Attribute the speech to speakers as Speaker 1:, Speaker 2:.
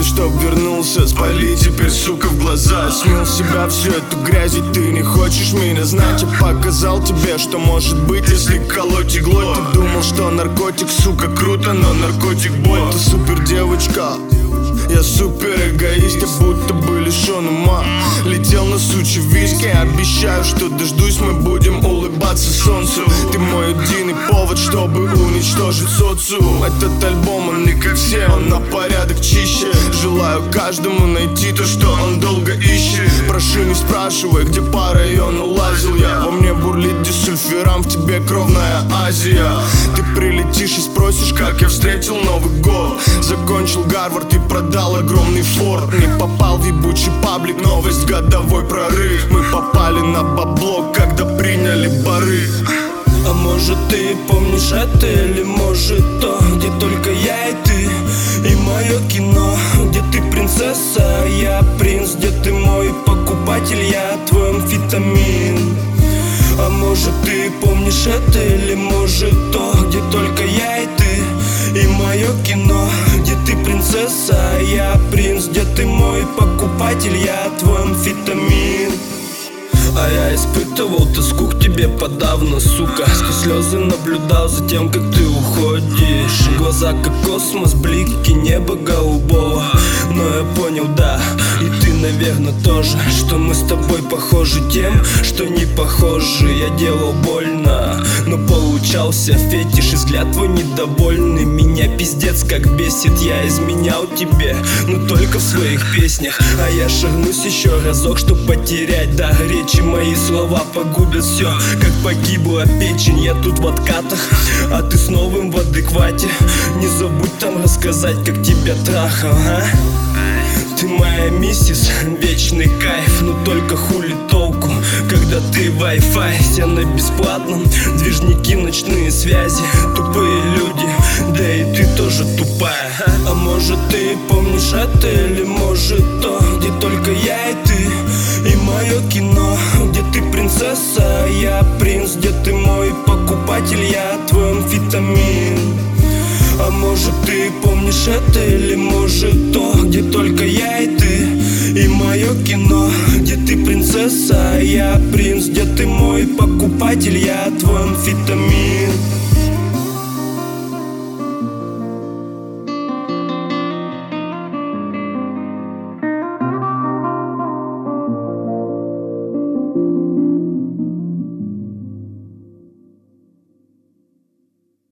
Speaker 1: Молили, чтоб вернулся, спали теперь, сука, в глаза. Смыл с себя всю эту грязь, и ты не хочешь меня знать. Я показал тебе, что может быть, если колоть иглой. Ты думал, что наркотик, сука, круто, но наркотик боль. Ты супер девочка, я супер эгоист, я будто бы лишён ума. Летел на сучи виски, обещаю, что дождусь, мы будем улыбаться солнцу. Ты мой единый повод, чтобы уничтожить социум. Этот альбом, он не как все, он на порядок чище. Желаю каждому найти то, что он долго ищет. Прошу, не спрашивай, где по району лазил я. Во мне бурлит дисульфирам, в тебе кровная Азия. Ты прилетишь и спросишь, как я встретил Новый год. Закончил Гарвард и продал огромный форт. Не попал в ебучий паблик, новость, годовой прорыв. Мы попали на бабло, когда приняли бары.
Speaker 2: А может ты помнишь это, или может то, где только я и ты, и мое кино, где ты принцесса, а я принц, где ты мой покупатель, я твой амфетамин. А может ты помнишь это, или может то, где только я и ты, и мое кино, где ты принцесса, а я принц, где ты мой покупатель, я твой амфетамин. А я испытывал тоску к тебе подавно, сука. Сквозь слезы наблюдал за тем, как ты уходишь. Глаза как космос, блики неба голубого. Но я понял, да, и ты, наверное, тоже, что мы с тобой похожи тем, что не похожи. Я делал больно, но получался фетиш, и взгляд твой недовольный. Меня пиздец как бесит, я изменял тебе, но только в своих песнях. А я шагнусь еще разок, чтоб потерять дар речи. Мои слова погубят все, как погибла печень. Я тут в откатах, а ты с новым в адеквате. Не забудь там рассказать, как тебя трахал, а? Ты моя миссис, вечный кайф, но только хули толку, когда ты Wi-Fi, все на бесплатном, движники, ночные связи, тупые люди, да и ты тоже тупая. А может ты помнишь это, или может то, где только я и ты, и мое кино, где ты принцесса, а я принц, где ты мой покупатель, я твой амфетамин. А может ты помнишь это, или может то, где только я и ты, и мое кино, где ты принцесса, а я принц, где ты мой покупатель, я твой амфетамин.